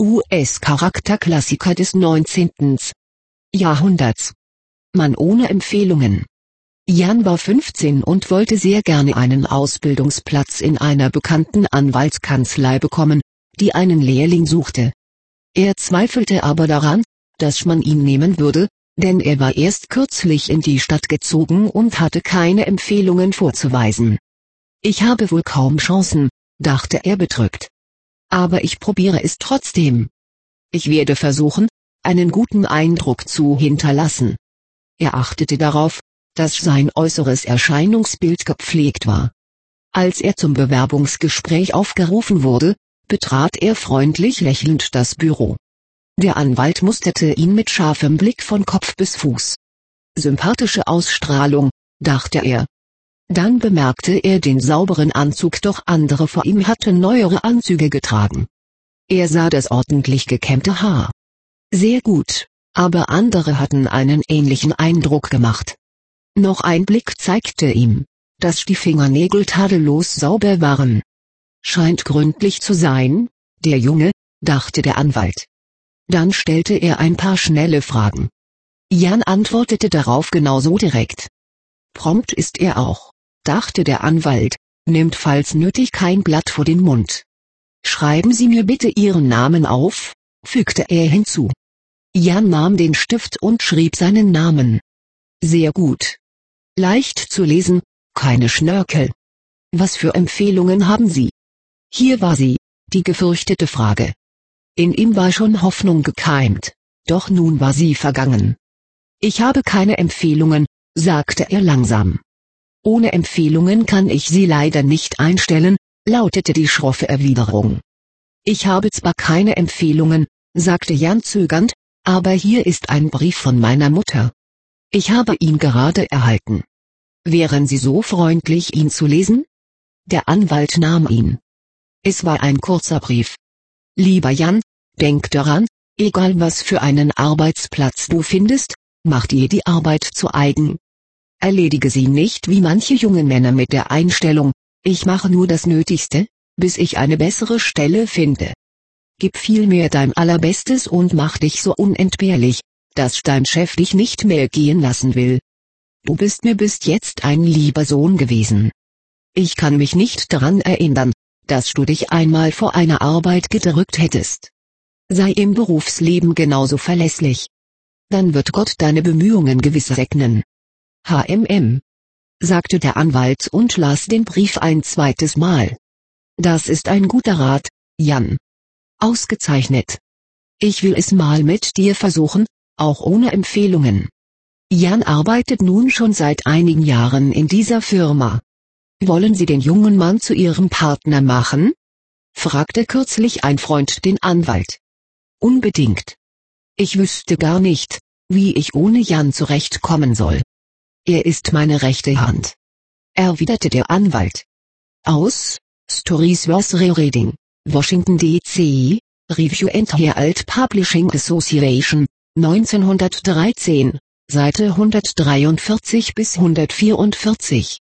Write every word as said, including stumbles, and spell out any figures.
U S-Charakterklassiker des neunzehnten Jahrhunderts. Mann ohne Empfehlungen. Jan war fünfzehn und wollte sehr gerne einen Ausbildungsplatz in einer bekannten Anwaltskanzlei bekommen, die einen Lehrling suchte. Er zweifelte aber daran, dass man ihn nehmen würde, denn er war erst kürzlich in die Stadt gezogen und hatte keine Empfehlungen vorzuweisen. Ich habe wohl kaum Chancen, dachte er bedrückt. Aber ich probiere es trotzdem. Ich werde versuchen, einen guten Eindruck zu hinterlassen. Er achtete darauf, dass sein äußeres Erscheinungsbild gepflegt war. Als er zum Bewerbungsgespräch aufgerufen wurde, betrat er freundlich lächelnd das Büro. Der Anwalt musterte ihn mit scharfem Blick von Kopf bis Fuß. Sympathische Ausstrahlung, dachte er. Dann bemerkte er den sauberen Anzug, doch andere vor ihm hatten neuere Anzüge getragen. Er sah das ordentlich gekämmte Haar. Sehr gut, aber andere hatten einen ähnlichen Eindruck gemacht. Noch ein Blick zeigte ihm, dass die Fingernägel tadellos sauber waren. Scheint gründlich zu sein, der Junge, dachte der Anwalt. Dann stellte er ein paar schnelle Fragen. Jan antwortete darauf genauso direkt. Prompt ist er auch, dachte der Anwalt, nimmt falls nötig kein Blatt vor den Mund. Schreiben Sie mir bitte Ihren Namen auf, fügte er hinzu. Jan nahm den Stift und schrieb seinen Namen. Sehr gut. Leicht zu lesen, keine Schnörkel. Was für Empfehlungen haben Sie? Hier war sie, die gefürchtete Frage. In ihm war schon Hoffnung gekeimt, doch nun war sie vergangen. Ich habe keine Empfehlungen, sagte er langsam. Ohne Empfehlungen kann ich Sie leider nicht einstellen, lautete die schroffe Erwiderung. Ich habe zwar keine Empfehlungen, sagte Jan zögernd, aber hier ist ein Brief von meiner Mutter. Ich habe ihn gerade erhalten. Wären Sie so freundlich, ihn zu lesen? Der Anwalt nahm ihn. Es war ein kurzer Brief. Lieber Jan, denk daran, egal was für einen Arbeitsplatz du findest, mach dir die Arbeit zu eigen. Erledige sie nicht wie manche junge Männer mit der Einstellung, ich mache nur das Nötigste, bis ich eine bessere Stelle finde. Gib vielmehr dein Allerbestes und mach dich so unentbehrlich, dass dein Chef dich nicht mehr gehen lassen will. Du bist mir bis jetzt ein lieber Sohn gewesen. Ich kann mich nicht daran erinnern, dass du dich einmal vor einer Arbeit gedrückt hättest. Sei im Berufsleben genauso verlässlich. Dann wird Gott deine Bemühungen gewiss segnen. H M M, sagte der Anwalt und las den Brief ein zweites Mal. Das ist ein guter Rat, Jan. Ausgezeichnet. Ich will es mal mit dir versuchen, auch ohne Empfehlungen. Jan arbeitet nun schon seit einigen Jahren in dieser Firma. Wollen Sie den jungen Mann zu Ihrem Partner machen? Fragte kürzlich ein Freund den Anwalt. Unbedingt. Ich wüsste gar nicht, wie ich ohne Jan zurechtkommen soll. Er ist meine rechte Hand, erwiderte der Anwalt. Aus, Stories was Reading, Washington D C, Review and Herald Publishing Association, neunzehnhundertdreizehn, Seite hundertdreiundvierzig bis hundertvierundvierzig.